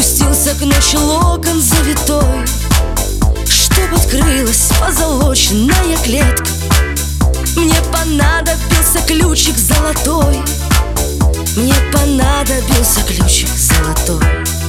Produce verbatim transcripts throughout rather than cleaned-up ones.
Распустился к ночи локон завитой, чтоб открылась позолоченная клетка. Мне понадобился ключик золотой, мне понадобился ключик золотой.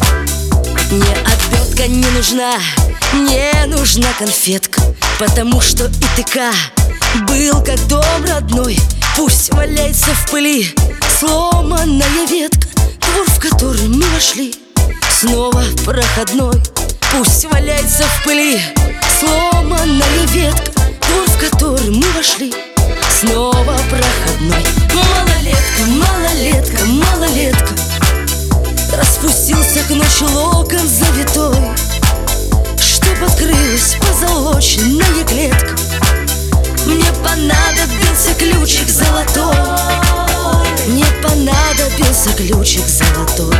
Мне обертка не нужна, мне нужна конфетка, потому что ИТК был как дом родной. Пусть валяется в пыли сломанная ветка, двор, в который мы вошли, снова проходной. Пусть валяется в пыли сломанная ветка, двор, в который мы вошли, снова проходной. Малолетка, малолетка, малолетка, распустился к ночи локон завитой, чтоб открылась позолоченная клетка. Мне понадобился ключик золотой, мне понадобился ключик золотой.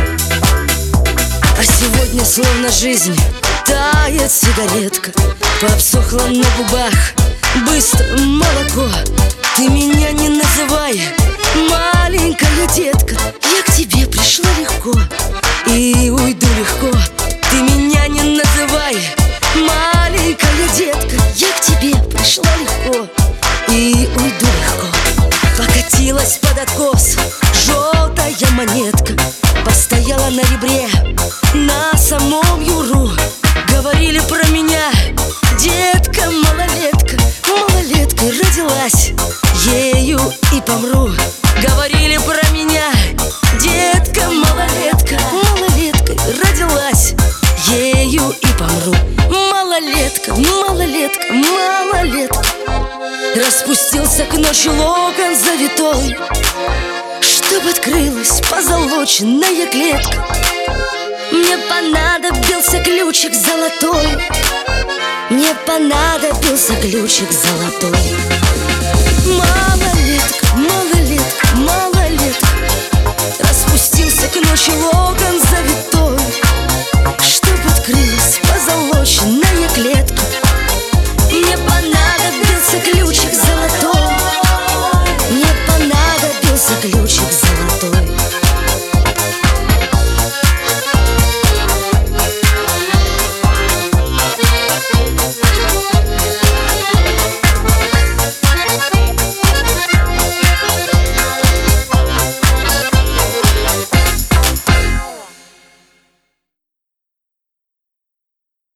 А сегодня словно жизнь тает сигаретка, пообсохла на губах быстро молоко. Ты меня не называй, маленькая детка, я к тебе пришла легко и уйду легко. Ты меня не называй, маленькая детка, я к тебе пришла легко и уйду легко. Покатилась под откос желтая монетка, постояла на ребре на самом юру. Говорили про меня: детка, малолетка, малолеткой родилась, ею и помру. Говорили про меня: детка, малолетка, малолеткой родилась, ею и помру. Малолетка, малолетка, малолетка, распустился к ночи локон завитой, чтоб открылась позолоченная клетка. Мне понадобился ключик золотой, мне понадобился ключик золотой.